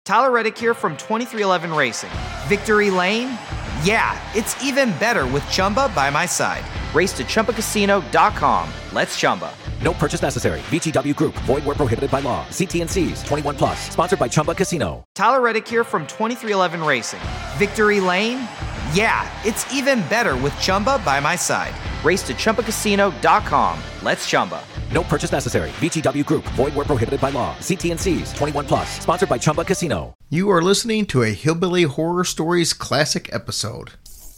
Tyler Reddick here from 2311 Racing. Victory Lane? Yeah, it's even better with Chumba by my side. Race to ChumbaCasino.com. Let's Chumba. No purchase necessary. VGW Group. Void where prohibited by law. See T&Cs. 21 plus. Sponsored by Chumba Casino. Tyler Reddick here from 2311 Racing. Victory Lane? Yeah, it's even better with Chumba by my side. Race to ChumbaCasino.com. Let's Chumba. No purchase necessary. VGW Group. Void where prohibited by law. See T&Cs. 21 plus. Sponsored by Chumba Casino. You are listening to a Hillbilly Horror Stories classic episode.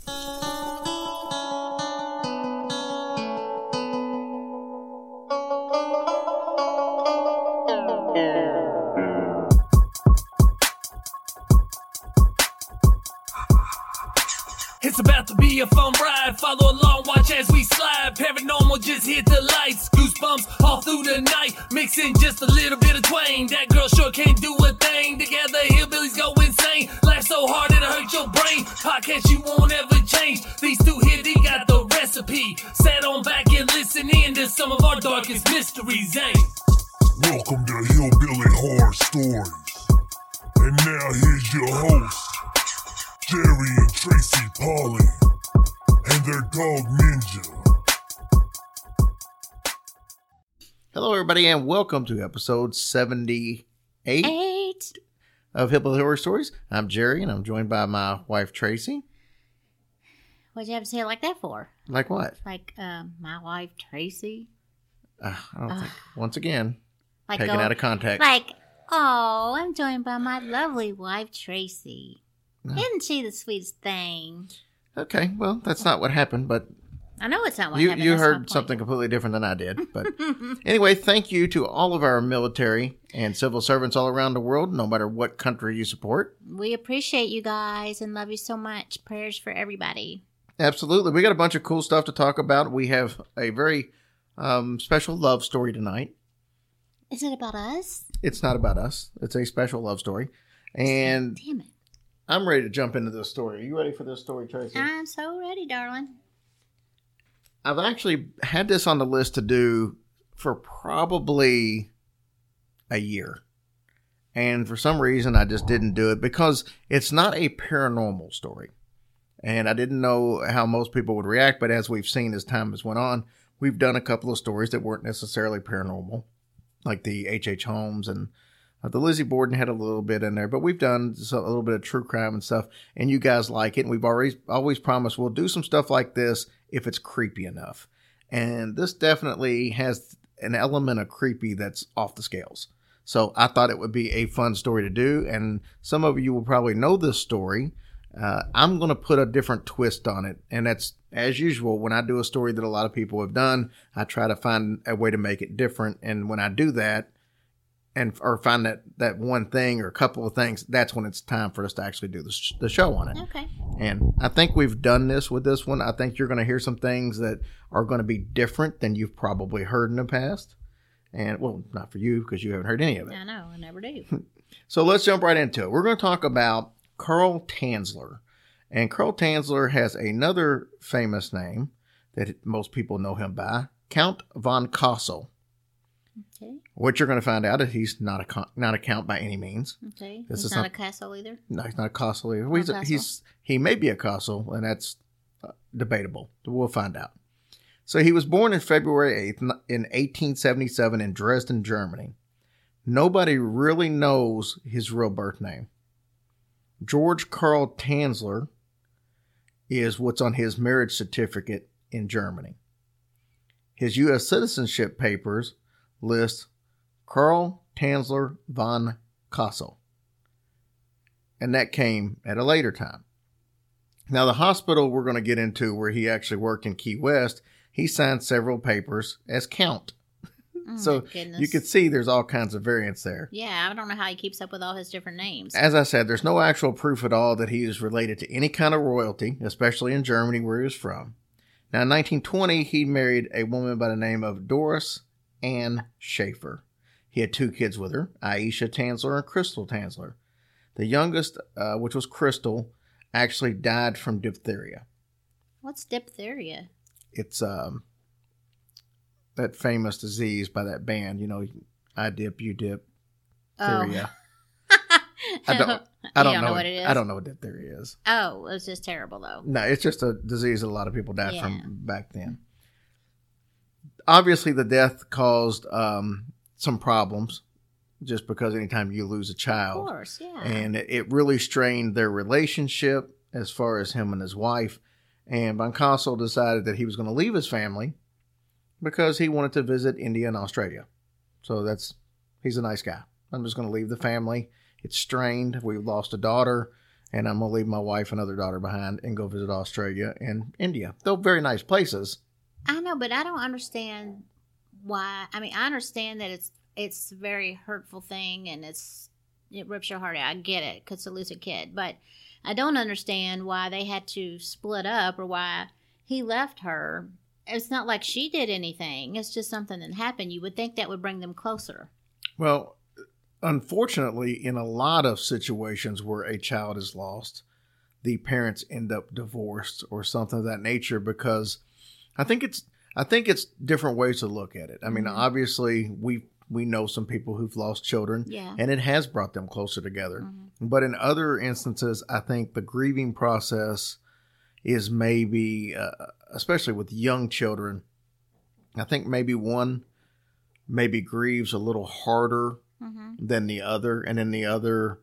It's about to be a fun ride. Follow along, watch as we slide. Paranormal just hit the lights. Goosebumps all through the night. Mixing just a little bit of twain. That girl sure can't do a thing. Together, hillbillies go insane. Laugh so hard it'll hurt your brain. Podcast you won't ever change. These two here, they got the recipe. Sit on back and listen in to some of our darkest mysteries, eh? Welcome to Hillbilly Horror Stories. And now here's your hosts, Jerry and Tracy Polly, and their dog Ninja. Hello, everybody, and welcome to episode 78 of Hillbilly Horror Stories. I'm Jerry, and I'm joined by my wife, Tracy. What'd you have to say it like that for? Like what? Like, my wife, Tracy? I don't think, once again, Like taken out of context. Like, oh, I'm joined by my lovely wife, Tracy. Isn't she the sweetest thing? Okay, well, that's not what happened, but I know it's not what you happened. you that's my heard point. something completely different than I did. But anyway, thank you to all of our military and civil servants all around the world, no matter what country you support. We appreciate you guys and love you so much. Prayers for everybody. Absolutely. We got a bunch of cool stuff to talk about. We have a very special love story tonight. Is it about us? It's not about us. It's a special love story. And Damn it. I'm ready to jump into this story. Are you ready for this story, Tracy? I'm so ready, darling. I've actually had this on the list to do for probably a year. And for some reason, I just didn't do it because it's not a paranormal story. And I didn't know how most people would react, but as we've seen as time has went on, we've done a couple of stories that weren't necessarily paranormal, like the H.H. Holmes and the Lizzie Borden had a little bit in there, but we've done a little bit of true crime and stuff, and you guys like it. And we've always promised we'll do some stuff like this if it's creepy enough. And this definitely has an element of creepy that's off the scales. So I thought it would be a fun story to do, and some of you will probably know this story. I'm going to put a different twist on it, and that's, as usual, when I do a story that a lot of people have done, I try to find a way to make it different, and when I do that, or find that one thing or a couple of things, that's when it's time for us to actually do the show on it. Okay. And I think we've done this with this one. I think you're going to hear some things that are going to be different than you've probably heard in the past. And, well, not for you because you haven't heard any of it. I know. I never do. So let's jump right into it. We're going to talk about Carl Tanzler. And Carl Tanzler has another famous name that most people know him by, Count von Kassel. Okay. What you're going to find out is he's not a count by any means. Okay. This He's is not a castle either? No, he's not a Kassel either. Not Kassel. He may be a Kassel, and that's debatable. We'll find out. So he was born in February 8th in 1877 in Dresden, Germany. Nobody really knows his real birth name. George Carl Tanzler is what's on his marriage certificate in Germany. His U.S. citizenship papers list Carl Tanzler von Kassel. And that came at a later time. Now, the hospital we're going to get into where he actually worked in Key West, he signed several papers as Count. So you can see there's all kinds of variants there. Yeah, I don't know how he keeps up with all his different names. As I said, there's no actual proof at all that he is related to any kind of royalty, especially in Germany where he was from. Now, in 1920, he married a woman by the name of Doris Ann Schaefer. He had 2 kids with her, Aisha Tanzler and Crystal Tanzler. The youngest, which was Crystal, actually died from diphtheria. What's diphtheria? It's that famous disease by that band, you know, I dip, you dip, diphtheria. I don't You know what it is? I don't know what diphtheria is. Oh, it's just terrible though. No, it's just a disease that a lot of people died Yeah. from back then. Obviously, the death caused some problems just because anytime you lose a Of child. course, yeah. And it really strained their relationship as far as him and his wife. And Boncaso decided that he was going to leave his family because he wanted to visit India and Australia. So he's a nice guy. I'm just going to leave the family. It's strained. We've lost a daughter, and I'm going to leave my wife and other daughter behind and go visit Australia and India. They're very nice places. I know, but I don't understand why. I mean, I understand that it's a very hurtful thing and it rips your heart out. I get it because to lose a kid, but I don't understand why they had to split up or why he left her. It's not like she did anything. It's just something that happened. You would think that would bring them closer. Well, unfortunately, in a lot of situations where a child is lost, the parents end up divorced or something of that nature because I think it's different ways to look at it. I mean, obviously, we know some people who've lost children, Yeah. and it has brought them closer together. But in other instances, I think the grieving process is maybe, especially with young children, I think maybe one maybe grieves a little harder than the other. And then the other,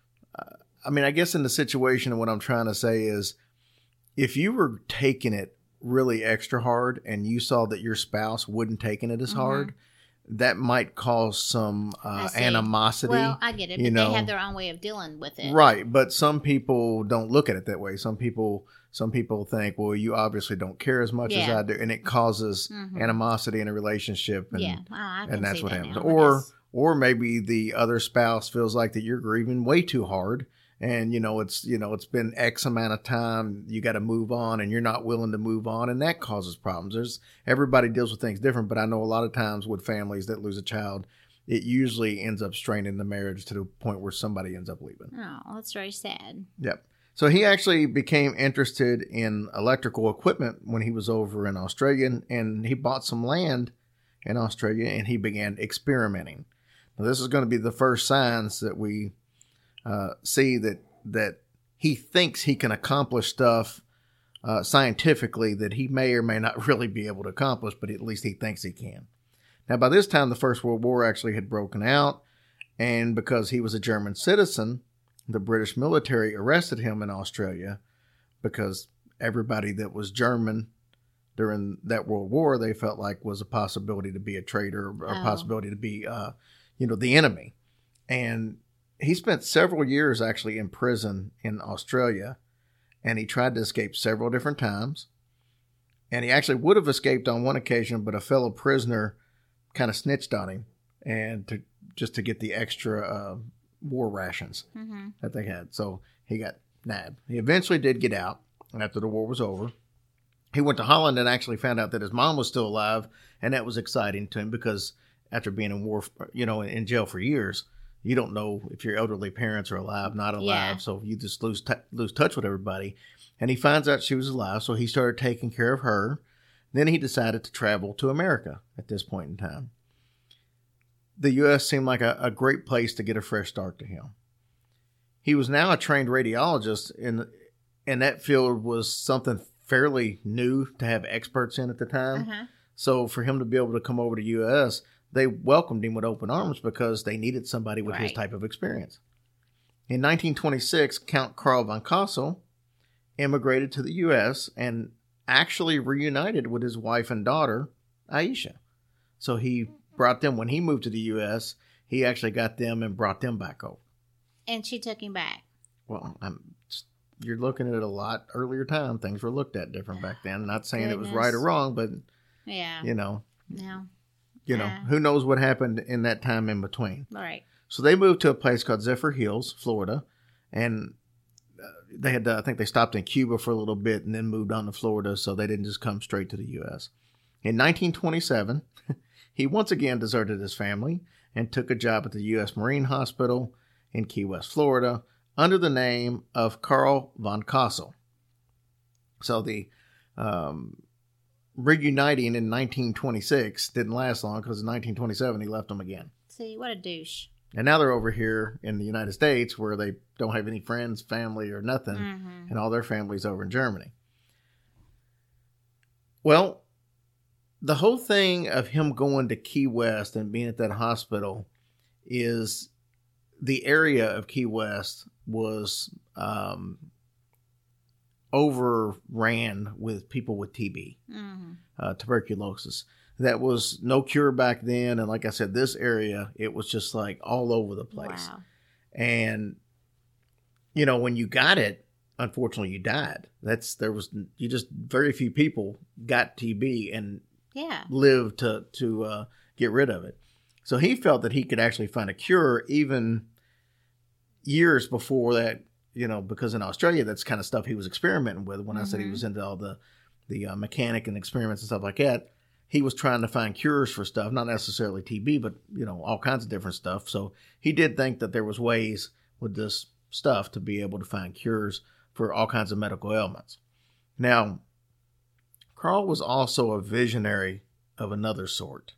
I mean, I guess in the situation, what I'm trying to say is if you were taking it really extra hard and you saw that your spouse wouldn't taking it as hard, that might cause some I see. animosity. Well, I get it, you but know. they have their own way of dealing with it. Right, but some people don't look at it that way. Some people think, well, you obviously don't care as much as Yeah. I do, and it causes animosity in a relationship. And, Yeah, I can and that's see what that happens. now. Or maybe the other spouse feels like that you're grieving way too hard, and it's been X amount of time. You got to move on, and you're not willing to move on, and that causes problems. Everybody deals with things different, but I know a lot of times with families that lose a child, it usually ends up straining the marriage to the point where somebody ends up leaving. Oh, that's very sad. Yep. So he actually became interested in electrical equipment when he was over in Australia, and he bought some land in Australia, and he began experimenting. Now, this is going to be the first signs that we see that he thinks he can accomplish stuff scientifically that he may or may not really be able to accomplish, but at least he thinks he can. Now, by this time, the First World War actually had broken out, and because he was a German citizen, the British military arrested him in Australia because everybody that was German during that World War, they felt like was a possibility to be a traitor or a possibility to be, the enemy. And he spent several years actually in prison in Australia, and he tried to escape several different times. And he actually would have escaped on one occasion, but a fellow prisoner kind of snitched on him and to get the extra war rations that they had. So he got nabbed. He eventually did get out after the war was over. He went to Holland and actually found out that his mom was still alive, and that was exciting to him because after being in war, in jail for years, you don't know if your elderly parents are alive, not alive. Yeah. So you just lose touch with everybody. And he finds out she was alive, so he started taking care of her. Then he decided to travel to America at this point in time. The U.S. seemed like a great place to get a fresh start to him. He was now a trained radiologist, and that field was something fairly new to have experts in at the time. So for him to be able to come over to U.S., they welcomed him with open arms because they needed somebody with his type of experience. In 1926, Count Carl von Cosel immigrated to the U.S. and actually reunited with his wife and daughter, Aisha. So he brought them, when he moved to the U.S., he actually got them and brought them back over. And she took him back. Well, you're looking at it a lot earlier time. Things were looked at different back then. Not saying it was right or wrong, but, Yeah. No. Yeah. Who knows what happened in that time in between. Right. So they moved to a place called Zephyr Hills, Florida, and they had I think they stopped in Cuba for a little bit and then moved on to Florida, so they didn't just come straight to the U.S. In 1927, he once again deserted his family and took a job at the U.S. Marine Hospital in Key West, Florida, under the name of Carl von Cosel. So the reuniting in 1926 didn't last long because in 1927 he left them again. See, what a douche. And now they're over here in the United States where they don't have any friends, family, or nothing. And all their family's over in Germany. Well, the whole thing of him going to Key West and being at that hospital is the area of Key West was overran with people with TB, tuberculosis. That was no cure back then. And like I said, this area, it was just like all over the place. Wow. And, you know, when you got it, unfortunately, you died. Very few people got TB and lived to get rid of it. So he felt that he could actually find a cure even years before that, you know, because in Australia, that's kind of stuff he was experimenting with. When I said he was into all the mechanic and experiments and stuff like that, he was trying to find cures for stuff, not necessarily TB, but, you know, all kinds of different stuff. So he did think that there was ways with this stuff to be able to find cures for all kinds of medical ailments. Now, Carl was also a visionary of another sort,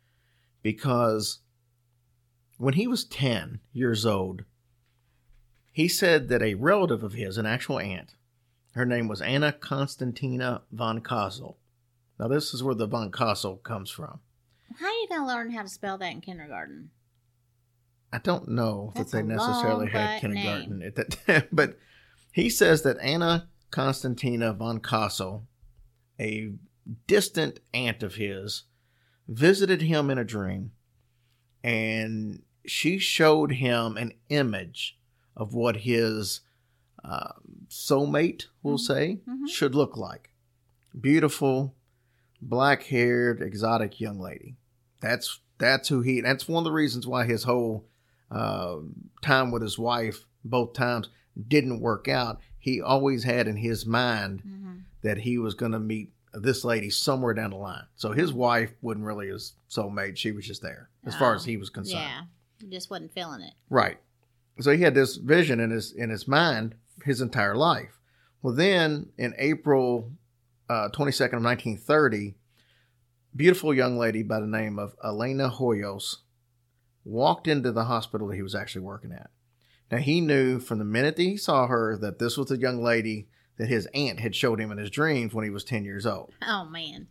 because when he was 10 years old, he said that a relative of his, an actual aunt, her name was Anna Constantina von Kassel. Now, this is where the von Kassel comes from. How are you going to learn how to spell that in kindergarten? I don't know That's that they a necessarily long had butt kindergarten at that time, but he says that Anna Constantina von Kassel, a distant aunt of his, visited him in a dream, and she showed him an image of what his soulmate, we'll say, should look like. Beautiful, black-haired, exotic young lady. That's one of the reasons why his whole time with his wife, both times, didn't work out. He always had in his mind that he was going to meet this lady somewhere down the line. So his wife wasn't really his soulmate. She was just there as far as he was concerned. Yeah, he just wasn't feeling it. Right. So he had this vision in his mind his entire life. Well, then in April 22nd of 1930, beautiful young lady by the name of Elena Hoyos walked into the hospital that he was actually working at. Now, he knew from the minute that he saw her that this was the young lady that his aunt had showed him in his dreams when he was 10 years old. Oh, man.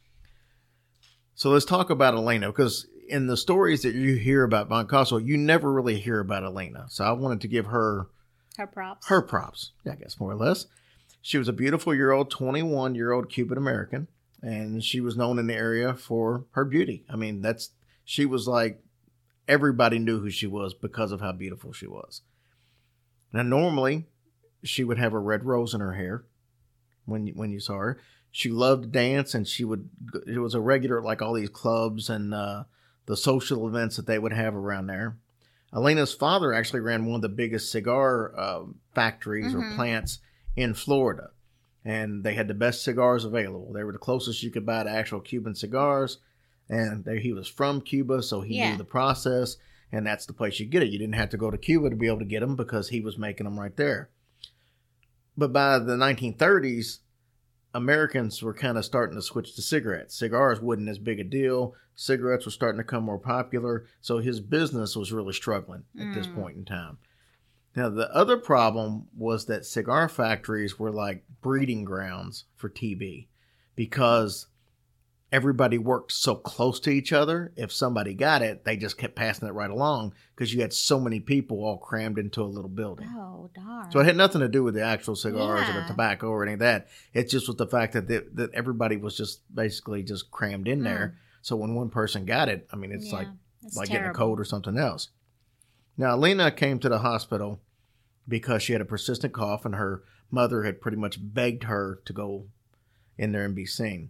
So let's talk about Elena, because in the stories that you hear about von Kassel, you never really hear about Elena. So I wanted to give her props. Her props, I guess, more or less. She was a beautiful 21-year-old Cuban American, and she was known in the area for her beauty. I mean, she was like, everybody knew who she was because of how beautiful she was. Now, normally, she would have a red rose in her hair when you saw her. She loved to dance, and it was a regular at like all these clubs and the social events that they would have around there. Elena's father actually ran one of the biggest cigar factories or plants in Florida, and they had the best cigars available. They were the closest you could buy to actual Cuban cigars, and he was from Cuba, so he knew the process, and that's the place you get it. You didn't have to go to Cuba to be able to get them because he was making them right there. But by the 1930s, Americans were kind of starting to switch to cigarettes. Cigars wasn't as big a deal. Cigarettes were starting to become more popular, so his business was really struggling at this point in time. Now, the other problem was that cigar factories were like breeding grounds for TB because everybody worked so close to each other. If somebody got it, they just kept passing it right along because you had so many people all crammed into a little building. Oh, darn. So it had nothing to do with the actual cigars or the tobacco or any of that. It's just with the fact that everybody was just basically just crammed in there. So when one person got it, I mean, it's like getting a cold or something else. Now, Elena came to the hospital because she had a persistent cough, and her mother had pretty much begged her to go in there and be seen.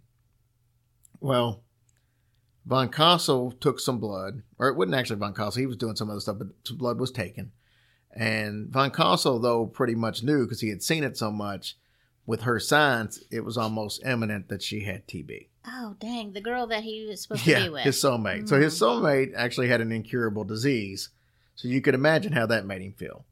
Well, von Kassel took some blood, or it wasn't actually von Kassel. He was doing some other stuff, but some blood was taken. And von Kassel, though, pretty much knew because he had seen it so much with her signs, it was almost imminent that she had TB. Oh, dang. The girl that he was supposed to be with. His soulmate. Mm-hmm. So his soulmate actually had an incurable disease. So you could imagine how that made him feel.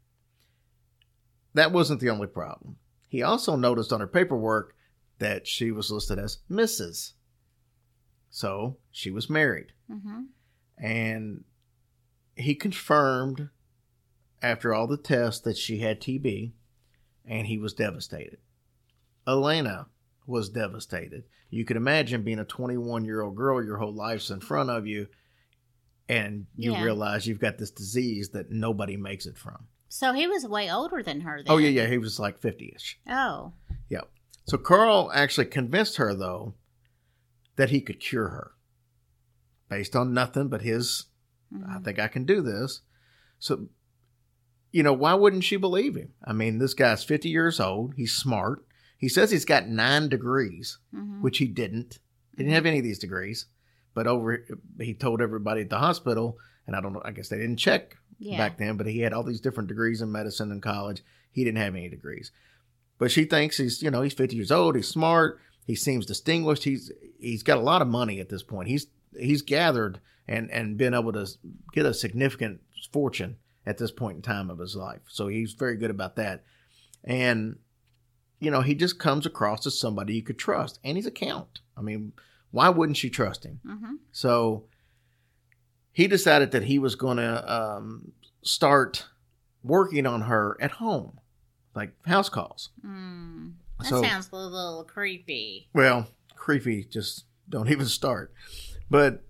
That wasn't the only problem. He also noticed on her paperwork that she was listed as Mrs. So she was married. Mm-hmm. And he confirmed after all the tests that she had TB, and he was devastated. Elena was devastated. You could imagine being a 21-year-old girl, your whole life's in front of you, and you realize you've got this disease that nobody makes it from. So he was way older than her then. Oh, yeah, he was like 50-ish. Oh. Yeah. So Carl actually convinced her, though, that he could cure her based on nothing but his, I think I can do this. So, why wouldn't she believe him? I mean, this guy's 50 years old. He's smart. He says he's got 9 degrees, which he didn't. He didn't have any of these degrees. But he told everybody at the hospital, and I don't know, I guess they didn't check back then, but he had all these different degrees in medicine in college. He didn't have any degrees. But she thinks he's 50 years old. He's smart. He seems distinguished. He's got a lot of money at this point. He's gathered and been able to get a significant fortune at this point in time of his life. So he's very good about that. And, he just comes across as somebody you could trust. And he's a count. I mean, why wouldn't she trust him? So he decided that he was going to start working on her at home, like house calls. That sounds a little creepy. Well, creepy, just don't even start. But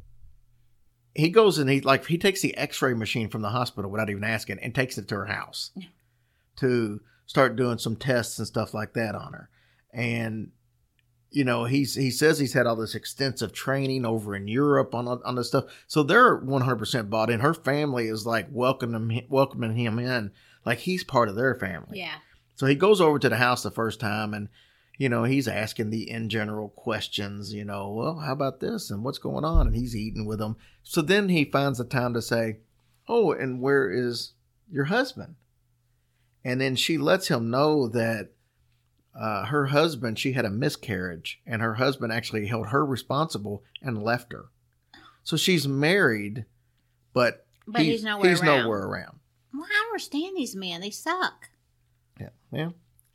he goes and he takes the x-ray machine from the hospital without even asking and takes it to her house to start doing some tests and stuff like that on her. And, he says he's had all this extensive training over in Europe on this stuff. So they're 100% bought in. Her family is like welcoming him in like he's part of their family. Yeah. So he goes over to the house the first time and, he's asking the in general questions, well, how about this and what's going on? And he's eating with them. So then he finds the time to say, oh, and where is your husband? And then she lets him know that her husband, she had a miscarriage and her husband actually held her responsible and left her. So she's married, but he's nowhere around. Well, I understand these men. They suck. Yeah.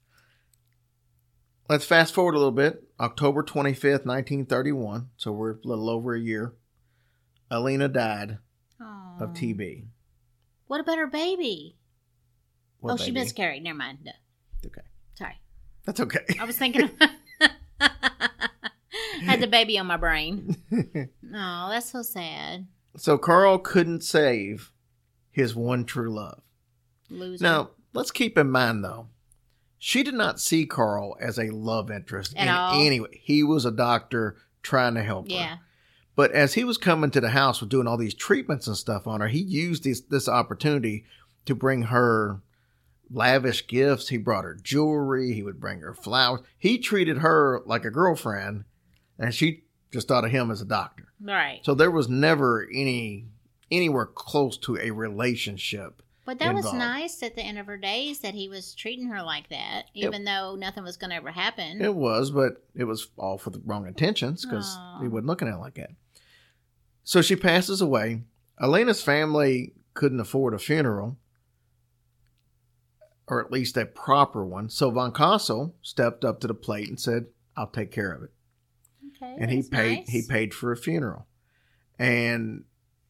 Let's fast forward a little bit. October 25th, 1931. So we're a little over a year. Elena died of TB. What about her baby? What she baby? miscarried. Never mind. No. Okay. Sorry. That's okay. I was thinking had the baby on my brain. Oh, that's so sad. So Carl couldn't save his one true love. Loser. Now, let's keep in mind, though, she did not see Carl as a love interest at all. Anyway, he was a doctor trying to help her. But as he was coming to the house with doing all these treatments and stuff on her, he used this opportunity to bring her lavish gifts. He brought her jewelry. He would bring her flowers. He treated her like a girlfriend, and she just thought of him as a doctor. Right. So there was never anywhere close to a relationship. But that involved. was nice at the end of her days that he was treating her like that, even though nothing was going to ever happen. It was, but it was all for the wrong intentions because he wasn't looking at it like that. So she passes away. Elena's family couldn't afford a funeral, or at least a proper one. So Von Kassel stepped up to the plate and said, "I'll take care of it." Okay, and he paid for a funeral. And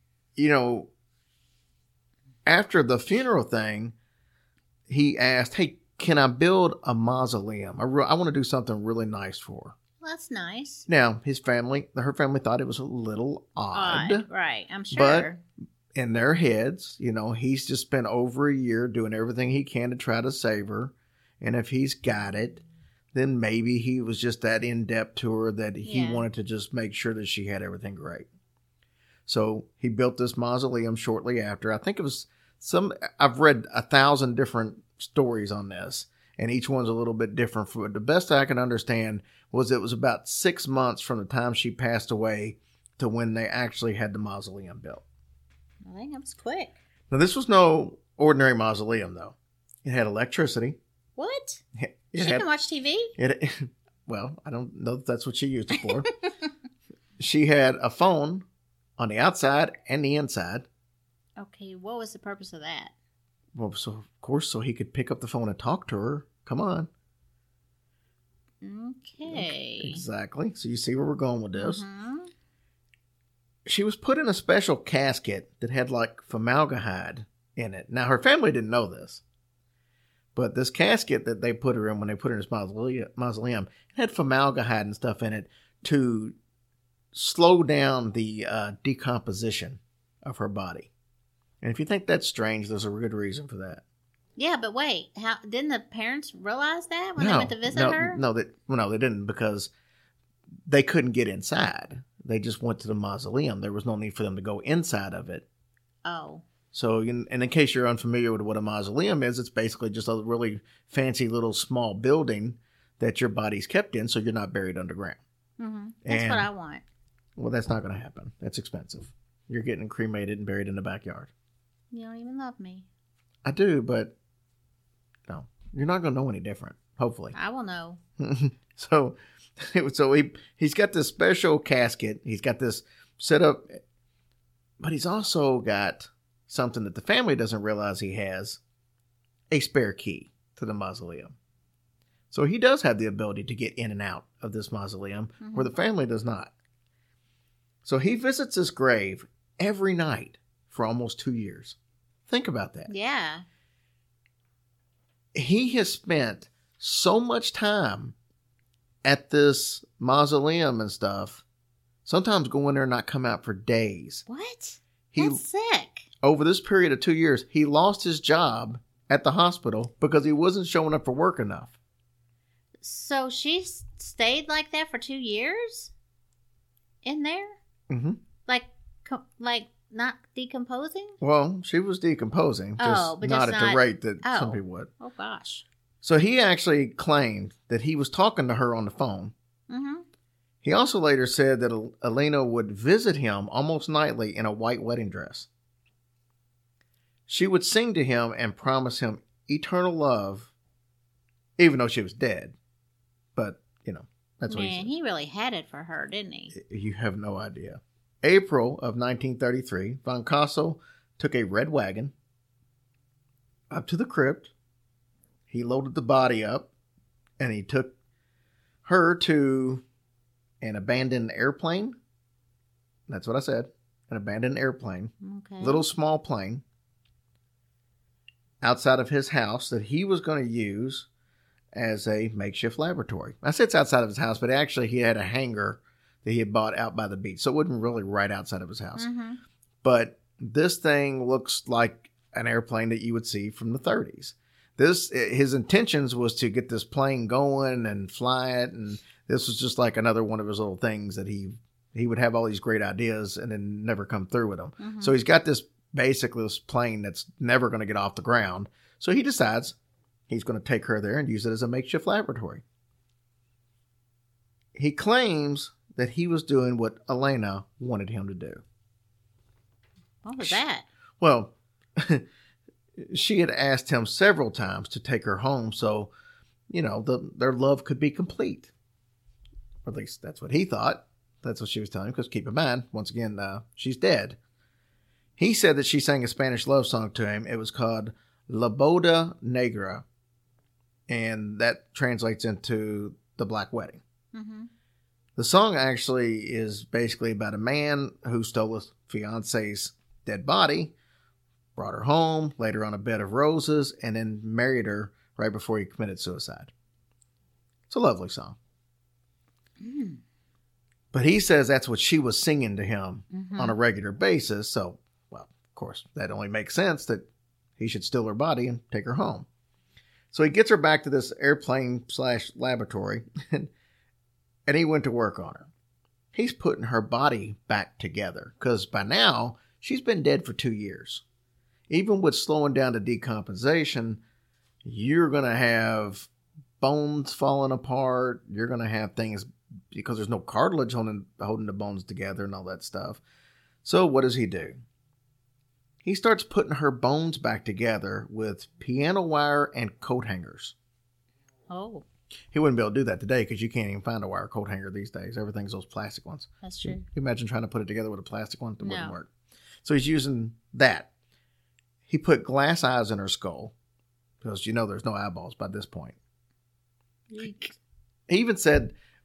after the funeral thing, he asked, "Hey, can I build a mausoleum? I want to do something really nice for her." Well, that's nice. Now, her family thought it was a little odd. Right, I'm sure. But in their heads, he's just spent over a year doing everything he can to try to save her. And if he's got it, then maybe he was just that in-depth to her that he wanted to just make sure that she had everything great. So he built this mausoleum shortly after. I think it was I've read 1,000 different stories on this, and each one's a little bit different. The best I can understand was it was about 6 months from the time she passed away to when they actually had the mausoleum built. I think that was quick. Now, this was no ordinary mausoleum, though. It had electricity. What? She can watch TV? Well, I don't know if that's what she used it for. She had a phone on the outside and the inside. Okay, what was the purpose of that? Well, so of course, so he could pick up the phone and talk to her. Come on. Okay. Exactly. So you see where we're going with this. Mm-hmm. she was put in a special casket that had like formaldehyde in it. Now, her family didn't know this, but this casket that they put her in when they put her in this mausoleum had formaldehyde and stuff in it to slow down the decomposition of her body. And if you think that's strange, there's a good reason for that. Yeah, but wait, how didn't the parents realize that when they went to visit her? No, they didn't, because they couldn't get inside. They just went to the mausoleum. There was no need for them to go inside of it. Oh. So, in case you're unfamiliar with what a mausoleum is, it's basically just a really fancy little small building that your body's kept in, so you're not buried underground. Mm-hmm. That's what I want. Well, that's not going to happen. That's expensive. You're getting cremated and buried in the backyard. You don't even love me. I do, but no, you're not going to know any different. Hopefully, I will know. So he's got this special casket. He's got this set up, but he's also got something that the family doesn't realize he has: a spare key to the mausoleum. So he does have the ability to get in and out of this mausoleum, where the family does not. So he visits this grave every night for almost 2 years. Think about that. Yeah. He has spent so much time at this mausoleum and stuff, sometimes going there and not come out for days. What? That's sick. Over this period of 2 years, he lost his job at the hospital because he wasn't showing up for work enough. So she stayed like that for 2 years? In there? Mm-hmm. Like not decomposing? Well, she was decomposing, just but not just at the rate that Oh. some people would. Oh, gosh. So he actually claimed that he was talking to her on the phone. Mm-hmm. He also later said that Elena would visit him almost nightly in a white wedding dress. She would sing to him and promise him eternal love, even though she was dead. But, that's what he said. Man, he really had it for her, didn't he? You have no idea. April of 1933, Von Kassel took a red wagon up to the crypt. He loaded the body up, and he took her to an abandoned airplane. That's what I said. An abandoned airplane. Okay. Little small plane outside of his house that he was going to use as a makeshift laboratory. I said it's outside of his house, but actually he had a hangar that he had bought out by the beach. So it wasn't really right outside of his house. Mm-hmm. But this thing looks like an airplane that you would see from the 30s. His intentions was to get this plane going and fly it, and this was just like another one of his little things that he would have all these great ideas and then never come through with them. Mm-hmm. So he's got this plane that's never going to get off the ground. So he decides he's going to take her there and use it as a makeshift laboratory. He claims that he was doing what Elena wanted him to do. What was that? Well, she had asked him several times to take her home so, their love could be complete. Or at least that's what he thought. That's what she was telling him, because keep in mind, once again, she's dead. He said that she sang a Spanish love song to him. It was called La Boda Negra, and that translates into the Black Wedding. Mm-hmm. The song actually is basically about a man who stole his fiance's dead body, brought her home, laid her on a bed of roses, and then married her right before he committed suicide. It's a lovely song. Mm. But he says that's what she was singing to him Mm-hmm. on a regular basis. So, well, of course, that only makes sense that he should steal her body and take her home. So he gets her back to this airplane/laboratory, and he went to work on her. He's putting her body back together because by now she's been dead for 2 years. Even with slowing down the decomposition, you're going to have bones falling apart. You're going to have things because there's no cartilage holding the bones together and all that stuff. So what does he do? He starts putting her bones back together with piano wire and coat hangers. Oh, He wouldn't be able to do that today because you can't even find a wire coat hanger these days. Everything's those plastic ones. that's true. Can you imagine trying to put it together with a plastic one? It No. wouldn't work. So he's using that. He put glass eyes in her skull because there's no eyeballs by this point. Eek. He even said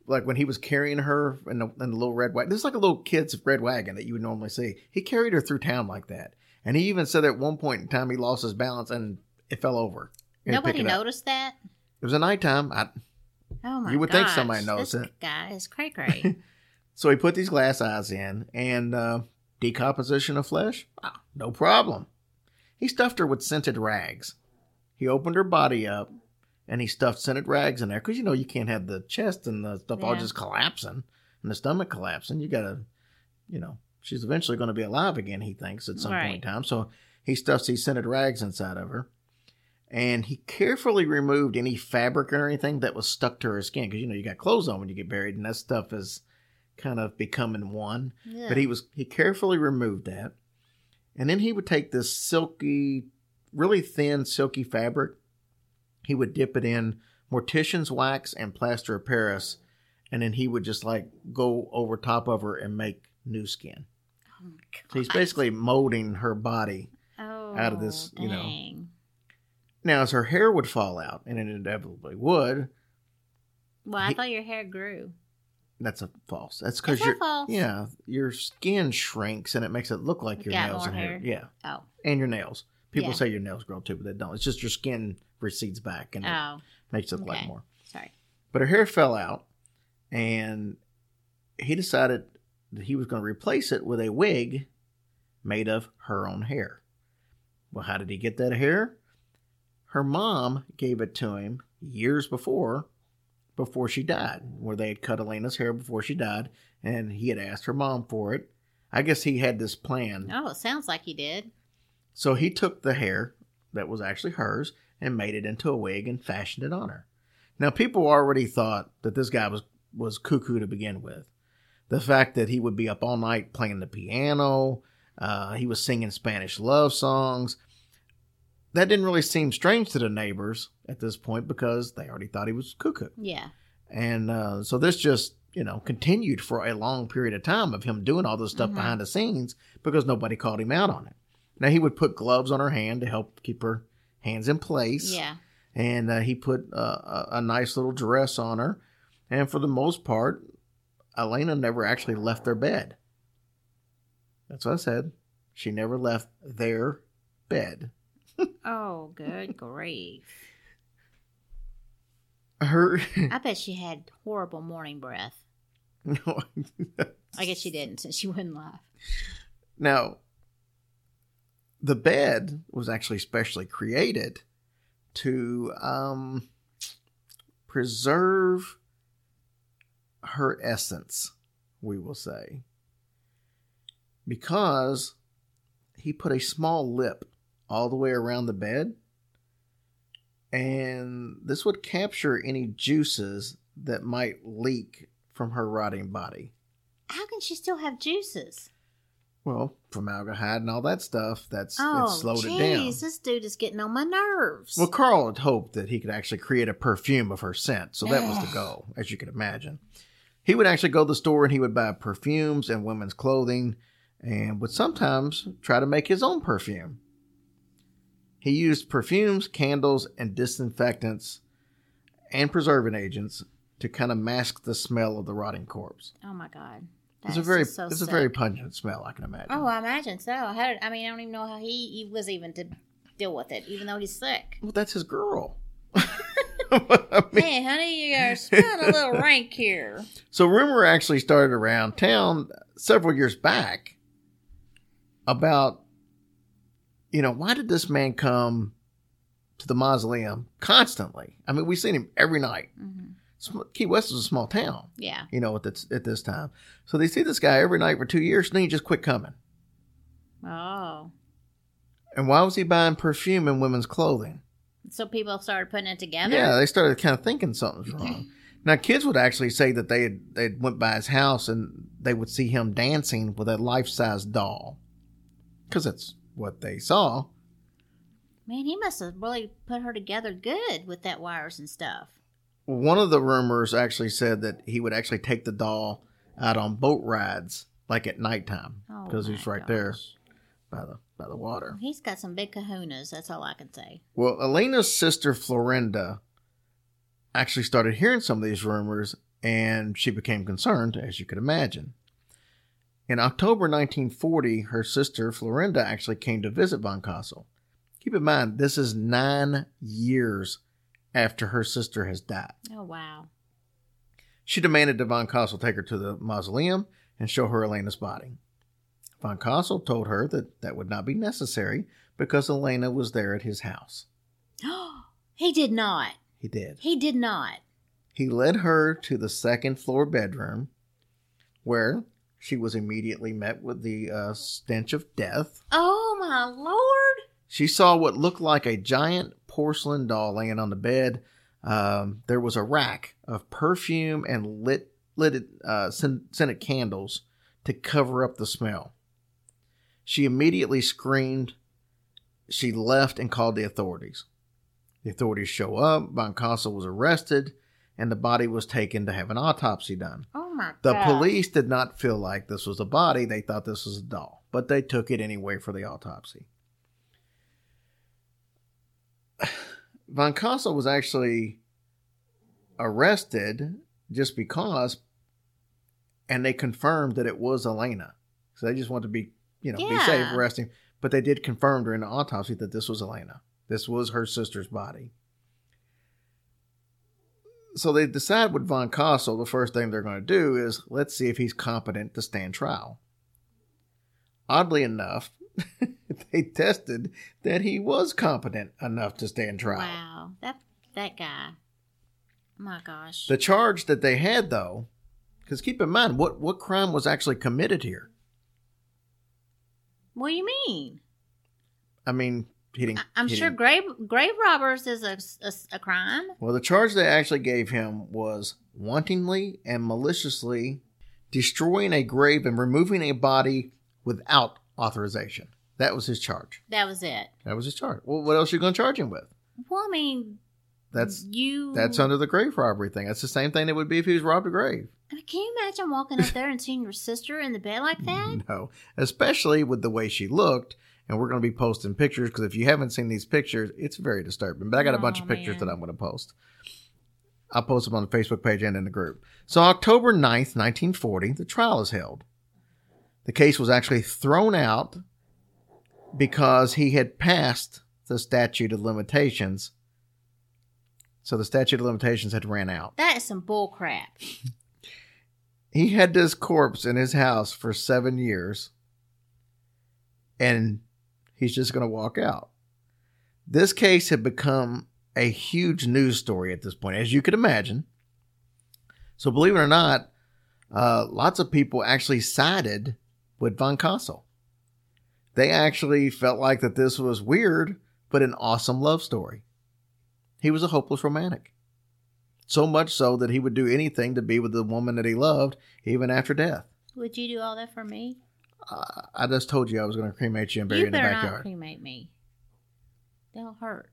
like when he was carrying her in the little red wagon. This is like a little kid's red wagon that you would normally see. He carried her through town like that. And he even said at one point in time he lost his balance and it fell over. Nobody noticed that? It was a nighttime. Oh my! You would think somebody noticed it. This guy is cray. So he put these glass eyes in and decomposition of flesh. No problem. He stuffed her with scented rags. He opened her body up and he stuffed scented rags in there because you can't have the chest and the stuff all just collapsing and the stomach collapsing. You gotta, she's eventually going to be alive again. He thinks at some point in time. So he stuffs these scented rags inside of her. And he carefully removed any fabric or anything that was stuck to her skin. Because, you got clothes on when you get buried. And that stuff is kind of becoming one. Yeah. But he carefully removed that. And then he would take this silky, really thin, silky fabric. He would dip it in mortician's wax and plaster of Paris. And then he would just go over top of her and make new skin. Oh, my God. So he's basically molding her body out of this, dang. Now, as her hair would fall out, and it inevitably would. Well, I thought your hair grew. That's false. That's because your skin shrinks and it makes it look like your nails and hair. Yeah. Oh. And your nails. People say your nails grow too, but they don't. It's just your skin recedes back and it makes it look like more. Sorry. But her hair fell out, and he decided that he was going to replace it with a wig made of her own hair. Well, how did he get that hair? Her mom gave it to him years before she died, where they had cut Elena's hair before she died, and he had asked her mom for it. I guess he had this plan. Oh, it sounds like he did. So he took the hair that was actually hers and made it into a wig and fashioned it on her. Now, people already thought that this guy was cuckoo to begin with. The fact that he would be up all night playing the piano, he was singing Spanish love songs. That didn't really seem strange to the neighbors at this point because they already thought he was cuckoo. Yeah. And so this just, continued for a long period of time of him doing all this stuff behind the scenes because nobody called him out on it. Now, he would put gloves on her hand to help keep her hands in place. Yeah. And he put a nice little dress on her. And for the most part, Elena never actually left their bed. That's what I said. She never left their bed. Oh, good grief. I bet she had horrible morning breath. No. I guess she didn't since she wouldn't laugh. Now, the bed was actually specially created to preserve her essence, we will say. Because he put a small lip all the way around the bed, and this would capture any juices that might leak from her rotting body. How can she still have juices? Well, formaldehyde and all that stuff, it slowed it down. This dude is getting on my nerves. Well, Carl had hoped that he could actually create a perfume of her scent, so that was the goal, as you can imagine. He would actually go to the store and he would buy perfumes and women's clothing and would sometimes try to make his own perfume. He used perfumes, candles, and disinfectants and preserving agents to kind of mask the smell of the rotting corpse. Oh my God. It's a very pungent smell, I can imagine. Oh, I imagine so. I don't even know how he was even to deal with it, even though he's sick. Well, that's his girl. Hey, honey, you're smelling a little rank here. So rumor actually started around town several years back about, why did this man come to the mausoleum constantly? I mean, we've seen him every night. Mm-hmm. Key West is a small town. Yeah. At this time. So they see this guy every night for 2 years, and then he just quit coming. Oh. And why was he buying perfume and women's clothing? So people started putting it together? Yeah, they started kind of thinking something's wrong. Now, kids would actually say that they went by his house and they would see him dancing with a life-size doll. Because that's what they saw. Man, he must have really put her together good with that wires and stuff. One of the rumors actually said that he would actually take the doll out on boat rides, like at nighttime. Because he's right there by the water. He's got some big kahunas, that's all I can say. Well, Elena's sister Florinda actually started hearing some of these rumors and she became concerned, as you could imagine. In October 1940, her sister Florinda actually came to visit Von Kassel. Keep in mind, this is 9 years after her sister has died. Oh, wow. She demanded that Von Kassel take her to the mausoleum and show her Elena's body. Von Kassel told her that that would not be necessary because Elena was there at his house. He did not. He did. He did not. He led her to the second floor bedroom where she was immediately met with the stench of death. Oh, my Lord. She saw what looked like a giant porcelain doll laying on the bed. There was a rack of perfume and lit scented candles to cover up the smell. She immediately screamed. She left and called the authorities. The authorities show up. Von Kassel was arrested, and the body was taken to have an autopsy done. Oh, my God. The police did not feel like this was a body. They thought this was a doll, but they took it anyway for the autopsy. Von Kassel was actually arrested just because, and they confirmed that it was Elena. So they just wanted to be safe, arrest him. But they did confirm during the autopsy that this was Elena. This was her sister's body. So they decide with Von Kassel, the first thing they're going to do is, let's see if he's competent to stand trial. Oddly enough, they tested that he was competent enough to stand trial. Wow. That guy. Oh, my gosh. The charge that they had, though, because keep in mind, what crime was actually committed here? What do you mean? I mean, I'm sure grave robbers is a crime. Well, the charge they actually gave him was wantonly and maliciously destroying a grave and removing a body without authorization. That was his charge. That was it. That was his charge. Well, what else are you going to charge him with? Well, I mean, that's under the grave robbery thing. That's the same thing that would be if he was robbed a grave. I mean, can you imagine walking up there and seeing your sister in the bed like that? No, especially with the way she looked. And we're going to be posting pictures because if you haven't seen these pictures, it's very disturbing. But I got a bunch of pictures that I'm going to post. I'll post them on the Facebook page and in the group. So October 9th, 1940, the trial is held. The case was actually thrown out because he had passed the statute of limitations. So the statute of limitations had ran out. That is some bull crap. He had this corpse in his house for 7 years. And he's just going to walk out. This case had become a huge news story at this point, as you could imagine. So believe it or not, lots of people actually sided with Von Kassel. They actually felt like that this was weird, but an awesome love story. He was a hopeless romantic. So much so that he would do anything to be with the woman that he loved, even after death. Would you do all that for me? I just told you I was going to cremate you and bury you in the backyard. You better not cremate me. They'll hurt.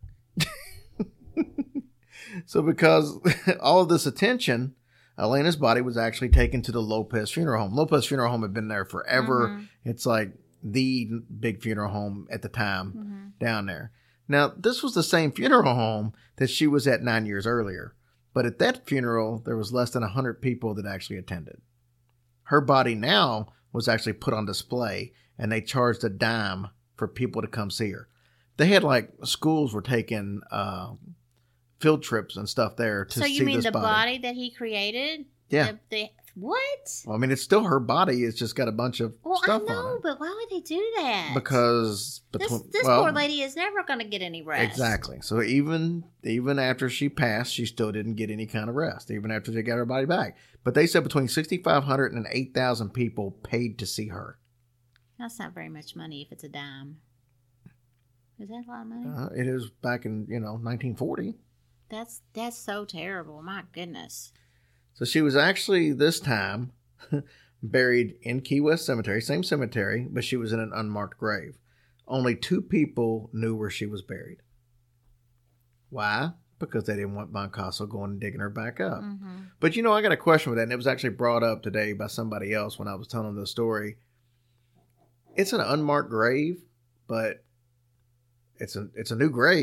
So because all of this attention, Elena's body was actually taken to the Lopez Funeral Home. Lopez Funeral Home had been there forever. Mm-hmm. It's like the big funeral home at the time down there. Now, this was the same funeral home that she was at 9 years earlier. But at that funeral, there was less than 100 people that actually attended. Her body now was actually put on display, and they charged a dime for people to come see her. They had schools were taking field trips and stuff there to see this body. So you mean the body that he created? Yeah. What? Well, I mean, it's still her body. It's just got a bunch of stuff on it. I know, but why would they do that? Because this poor lady is never going to get any rest. Exactly. So even after she passed, she still didn't get any kind of rest, even after they got her body back. But they said between 6,500 and 8,000 people paid to see her. That's not very much money if it's a dime. Is that a lot of money? It is back in 1940. That's so terrible. My goodness. So she was actually, this time, buried in Key West Cemetery, same cemetery, but she was in an unmarked grave. Only 2 people knew where she was buried. Why? Because they didn't want Von Kassel going and digging her back up. Mm-hmm. But I got a question with that, and it was actually brought up today by somebody else when I was telling the story. It's an unmarked grave, but it's a new grave.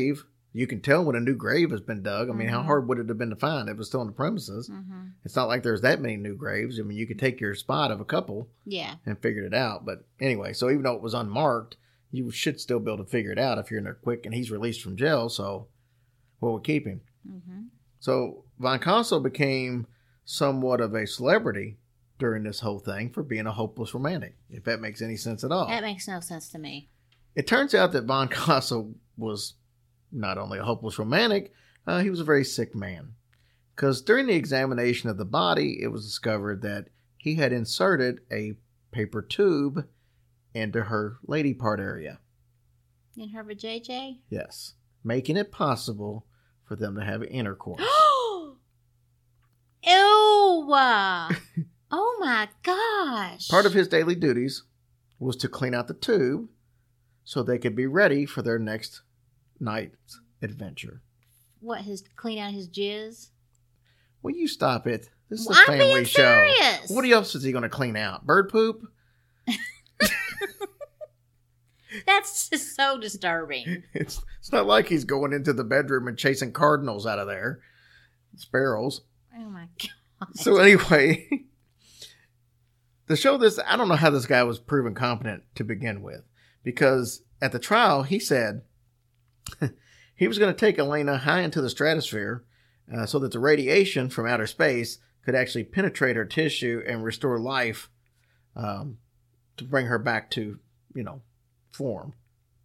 You can tell when a new grave has been dug. I mean, how hard would it have been to find if it was still on the premises? Mm-hmm. It's not like there's that many new graves. I mean, you could take your spot of a couple Yeah. and figured it out. But anyway, so even though it was unmarked, you should still be able to figure it out if you're in there quick. And he's released from jail, so what would keep him? Mm-hmm. So Von Cosel became somewhat of a celebrity during this whole thing for being a hopeless romantic, if that makes any sense at all. That makes no sense to me. It turns out that Von Cosel was not only a hopeless romantic, he was a very sick man. Because during the examination of the body, it was discovered that he had inserted a paper tube into her lady part area. In her JJ? Yes. Making it possible for them to have intercourse. Ew! Oh my gosh. Part of his daily duties was to clean out the tube so they could be ready for their next night's adventure. What, clean out his jizz? Will you stop it? This is a I'm family being show. serious. What else is he going to clean out? Bird poop? That's just so disturbing. It's not like he's going into the bedroom and chasing cardinals out of there. Sparrows. Oh my god. So anyway, to show this, I don't know how this guy was proven competent to begin with. Because at the trial, he said he was going to take Elena high into the stratosphere so that the radiation from outer space could actually penetrate her tissue and restore life to bring her back to, form.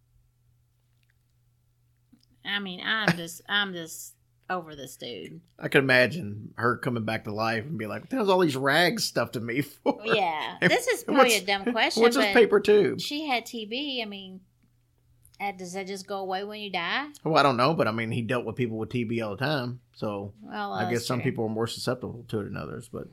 I mean, I'm just over this dude. I can imagine her coming back to life and be like, what the hell's all these rags stuffed to me for? Yeah. This is probably a dumb question. What's this but paper tube? She had TB. I mean, does that just go away when you die? Well, I don't know, but I mean, he dealt with people with TB all the time. So Well, I guess that's some true. people are more susceptible to it than others. But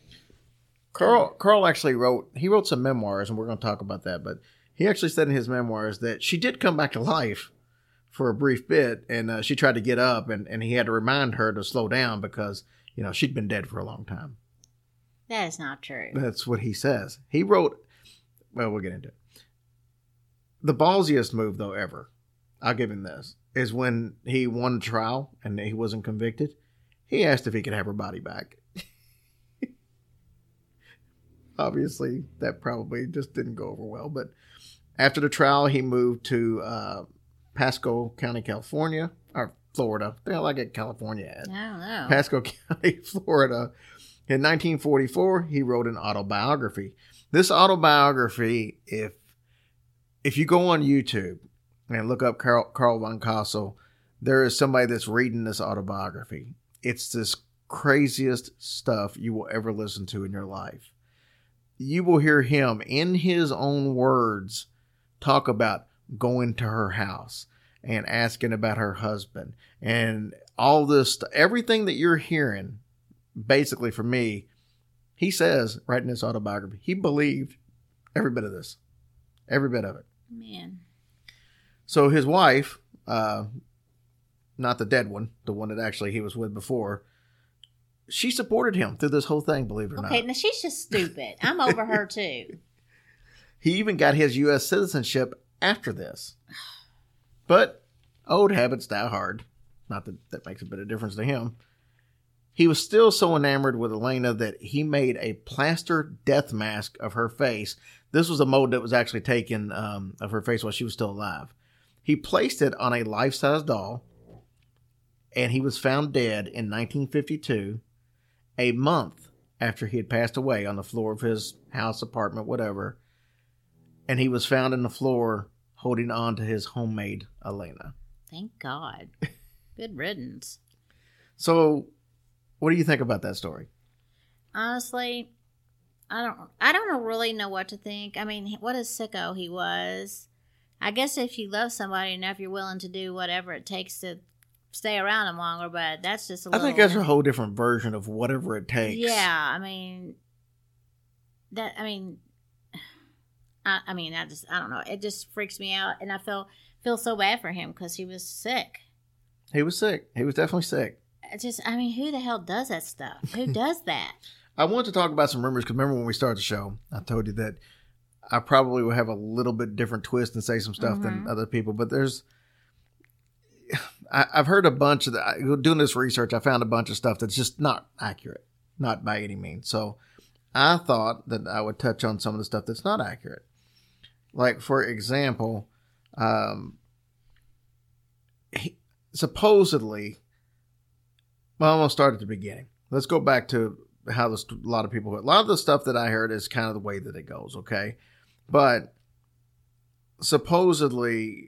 Carl actually wrote some memoirs, and we're going to talk about that. But he actually said in his memoirs that she did come back to life for a brief bit, and she tried to get up, and he had to remind her to slow down because, she'd been dead for a long time. That is not true. That's what he says. He wrote, well, we'll get into it. The ballsiest move, though, ever, I'll give him this, is when he won the trial and he wasn't convicted. He asked if he could have her body back. Obviously, that probably just didn't go over well. But after the trial, he moved to Pasco County, California, or Florida. I like it, California. I don't know. Pasco County, Florida. In 1944, he wrote an autobiography. This autobiography, if you go on YouTube and look up Carl Von Cosel, there is somebody that's reading this autobiography. It's this craziest stuff you will ever listen to in your life. You will hear him in his own words talk about going to her house and asking about her husband and all this, everything that you're hearing, basically for me, he says right in this autobiography, he believed every bit of this, every bit of it. Man. So his wife, not the dead one, the one that actually he was with before, she supported him through this whole thing, believe it or Okay, not. now she's just stupid. I'm over her too. He even got his U.S. citizenship after this. But old habits die hard. Not that that makes a bit of difference to him. He was still so enamored with Elena that he made a plaster death mask of her face. This was a mold that was actually taken of her face while she was still alive. He placed it on a life-size doll, and he was found dead in 1952, a month after he had passed away, on the floor of his house, apartment, whatever. And he was found in the floor holding on to his homemade Elena. Thank God. Good riddance. So, what do you think about that story? Honestly, I don't really know what to think. I mean, what a sicko he was. I guess if you love somebody enough, you're willing to do whatever it takes to stay around them longer, but that's just a I little... think that's a whole different version of whatever it takes. Yeah, I mean, I don't know. It just freaks me out, and I feel so bad for him because he was sick. He was sick. He was definitely sick. Who the hell does that stuff? Who does that? I wanted to talk about some rumors because remember when we started the show, I told you that I probably will have a little bit different twist and say some stuff than other people. But I've heard a bunch of doing this research. I found a bunch of stuff that's just not accurate, not by any means. So I thought that I would touch on some of the stuff that's not accurate. Like, for example, supposedly, well, I'm going to start at the beginning. Let's go back to how a lot of the stuff that I heard is kind of the way that it goes, okay? But supposedly,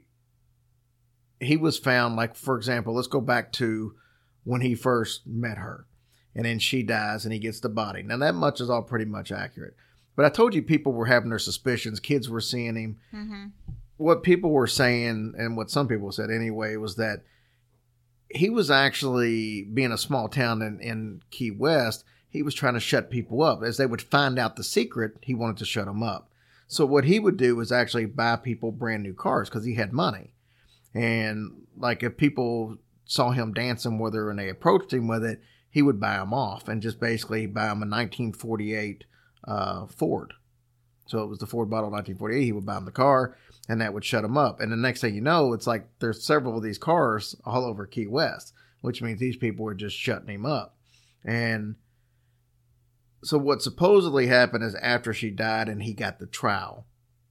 he was found, like, for example, let's go back to when he first met her. And then she dies and he gets the body. Now, that much is all pretty much accurate. But I told you people were having their suspicions. Kids were seeing him. Mm-hmm. What people were saying, and what some people said anyway, was that he was actually, being a small town in Key West, he was trying to shut people up. As they would find out the secret, he wanted to shut them up. So what he would do was actually buy people brand new cars because he had money. And like if people saw him dancing with her and they approached him with it, he would buy them off and just basically buy them a 1948 Ford. So it was the Ford model 1948. He would buy them the car and that would shut them up. And the next thing you know, it's like there's several of these cars all over Key West, which means these people were just shutting him up. And so what supposedly happened is after she died and he got the trowel,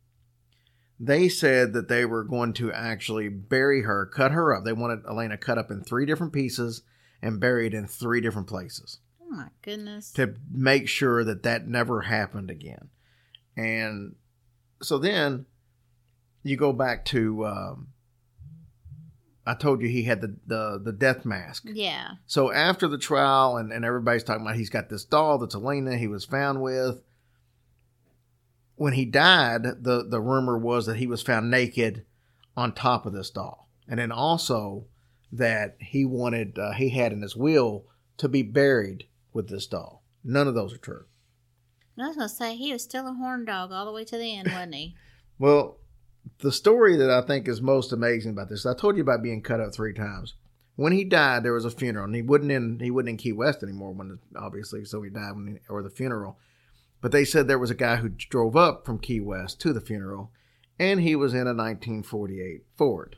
they said that they were going to actually bury her, cut her up. They wanted Elena cut up in 3 different pieces and buried in 3 different places. Oh, my goodness. To make sure that that never happened again. And so then you go back to, I told you he had the death mask. Yeah. So after the trial and everybody's talking about he's got this doll that's Elena he was found with. When he died, the rumor was that he was found naked on top of this doll. And then also that he wanted, he had in his will to be buried with this doll. None of those are true. I was going to say, he was still a horn dog all the way to the end, wasn't he? Well, the story that I think is most amazing about this, I told you about being cut up 3 times. When he died, there was a funeral, and he wasn't in Key West anymore, obviously, so he died or the funeral. But they said there was a guy who drove up from Key West to the funeral, and he was in a 1948 Ford.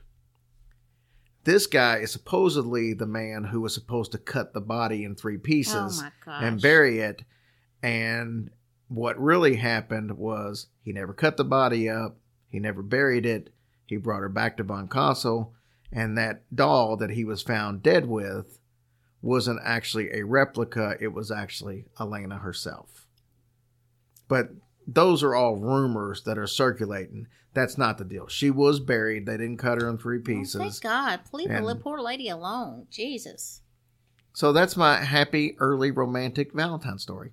This guy is supposedly the man who was supposed to cut the body in 3 pieces and bury it. And what really happened was he never cut the body up. He never buried it. He brought her back to Von Castle. And that doll that he was found dead with wasn't actually a replica. It was actually Elena herself. But those are all rumors that are circulating. That's not the deal. She was buried. They didn't cut her in 3 pieces. Oh, thank God. Leave the poor lady alone. Jesus. So that's my happy, early, romantic Valentine story.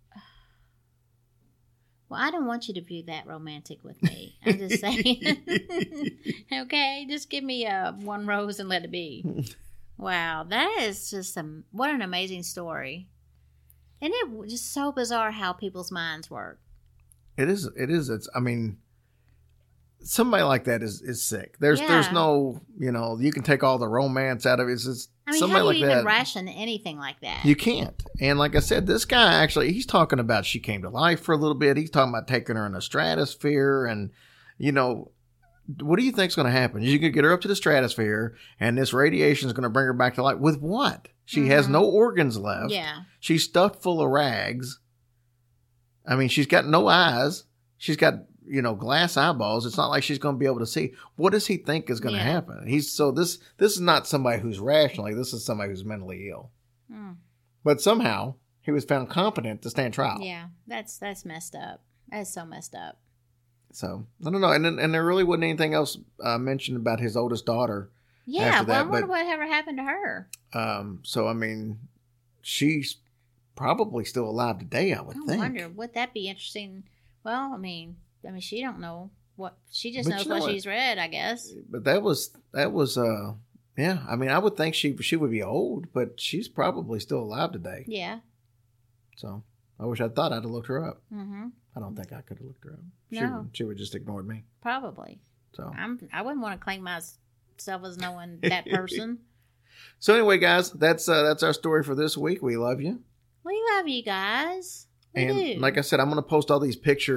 Well, I don't want you to be that romantic with me. I'm just saying. Okay? Just give me 1 rose and let it be. Wow. That is just what an amazing story. And it's just so bizarre how people's minds work. It is. I mean, somebody like that is sick. There's no, you can take all the romance out of it. It's just, I mean, somebody how do you like even that, ration anything like that? You can't. And like I said, this guy actually, he's talking about she came to life for a little bit. He's talking about taking her in the stratosphere. And, what do you think's going to happen? You're going to get her up to the stratosphere and this radiation is going to bring her back to life. With what? She has no organs left. Yeah. She's stuffed full of rags. I mean, she's got no eyes. She's got, glass eyeballs. It's not like she's going to be able to see. What does he think is going to happen? This is not somebody who's rational. This is somebody who's mentally ill. Mm. But somehow he was found competent to stand trial. Yeah, that's messed up. That's so messed up. So I don't know. And there really wasn't anything else mentioned about his oldest daughter. Yeah, well, I wonder what ever happened to her. So I mean, she's probably still alive today, I would think. I wonder, would that be interesting? Well, I mean, she don't know what she just knows what she's read, I guess. But that was yeah. I mean, I would think she would be old, but she's probably still alive today. Yeah. So I wish I'd thought I'd have looked her up. Mm-hmm. I don't think I could have looked her up. No. She would just ignored me. Probably. So I wouldn't want to claim myself as knowing that person. So anyway, guys, that's our story for this week. We love you. We love you guys. We do. Like I said, I'm going to post all these pictures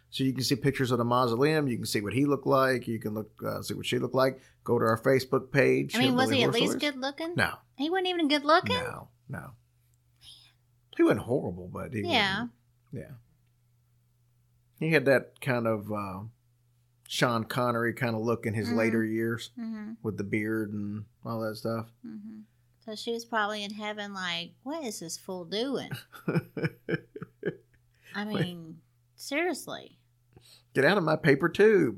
So you can see pictures of the mausoleum. You can see what he looked like. You can see what she looked like. Go to our Facebook page. I mean, was he at Hillbilly least Horror good looking? No. He wasn't even good looking? No. He wasn't horrible, but he Yeah. Yeah. He had that kind of Sean Connery kind of look in his later years with the beard and all that stuff. Mm-hmm. So she was probably in heaven like, what is this fool doing? I mean, seriously. Get out of my paper tube.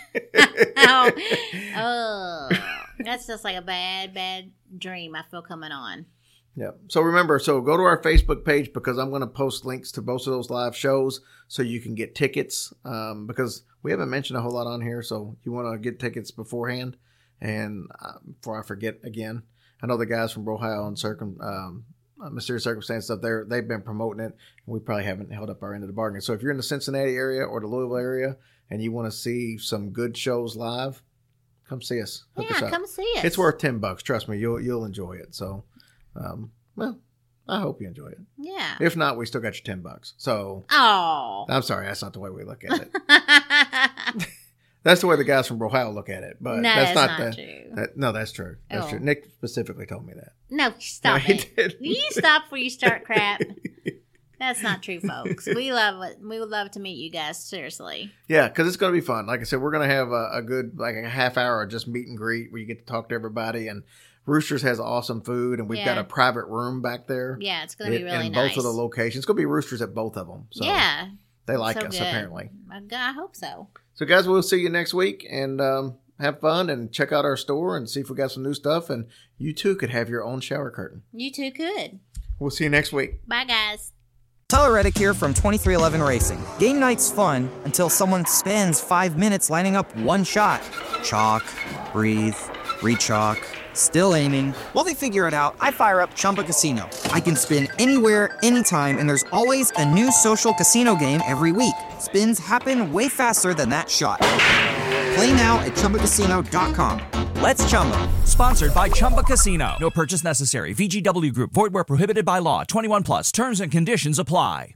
Oh, that's just like a bad dream I feel coming on. Yeah. So remember, go to our Facebook page because I'm going to post links to both of those live shows so you can get tickets because we haven't mentioned a whole lot on here. So you want to get tickets beforehand. And before I forget again, I know the guys from Ohio and Mysterious Circumstance stuff, they've been promoting it. And we probably haven't held up our end of the bargain. So if you're in the Cincinnati area or the Louisville area and you want to see some good shows live, come see us. Hook us up. Come see us. It's worth $10. Trust me, you'll enjoy it. So, well, I hope you enjoy it. Yeah. If not, we still got your $10. So, oh, I'm sorry, that's not the way we look at it. That's the way the guys from Ohio look at it, but no, that's not true. No, that's true. That's true. Nick specifically told me that. No, stop he it. did. You stop before you start crap. That's not true, folks. We love it. We would love to meet you guys. Seriously. Yeah, because it's going to be fun. Like I said, we're going to have a good a half hour of just meet and greet where you get to talk to everybody. And Roosters has awesome food, and we've got a private room back there. Yeah, it's going to be really in nice. both of the locations. It's going to be Roosters at both of them. So yeah. They like so us, good. apparently. I hope so. So, guys, we'll see you next week, and have fun and check out our store and see if we got some new stuff. And you, too, could have your own shower curtain. You too could. We'll see you next week. Bye, guys. Tyler Reddick here from 2311 Racing. Game night's fun until someone spends 5 minutes lining up one shot. Chalk, breathe, re-chalk, still aiming. While they figure it out, I fire up Chumba Casino. I can spin anywhere, anytime, and there's always a new social casino game every week. Spins happen way faster than that shot. Play now at ChumbaCasino.com. Let's Chumba. Sponsored by Chumba Casino. No purchase necessary. VGW Group. Void where prohibited by law. 21 plus. Terms and conditions apply.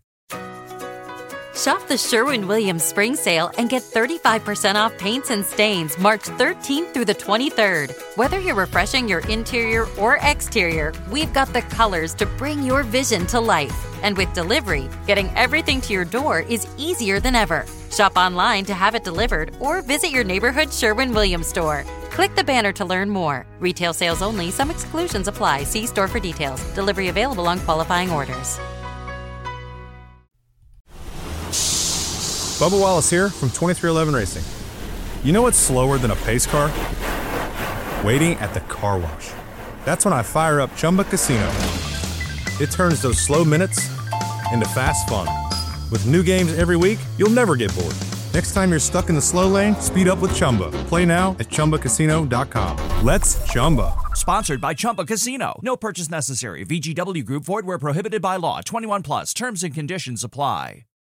Shop the Sherwin-Williams Spring Sale and get 35% off paints and stains March 13th through the 23rd. Whether you're refreshing your interior or exterior, we've got the colors to bring your vision to life. And with delivery, getting everything to your door is easier than ever. Shop online to have it delivered or visit your neighborhood Sherwin-Williams store. Click the banner to learn more. Retail sales only. Some exclusions apply. See store for details. Delivery available on qualifying orders. Bubba Wallace here from 2311 Racing. You know what's slower than a pace car? Waiting at the car wash. That's when I fire up Chumba Casino. It turns those slow minutes into fast fun. With new games every week, you'll never get bored. Next time you're stuck in the slow lane, speed up with Chumba. Play now at ChumbaCasino.com. Let's Chumba. Sponsored by Chumba Casino. No purchase necessary. VGW Group. Void where prohibited by law. 21 plus. Terms and conditions apply.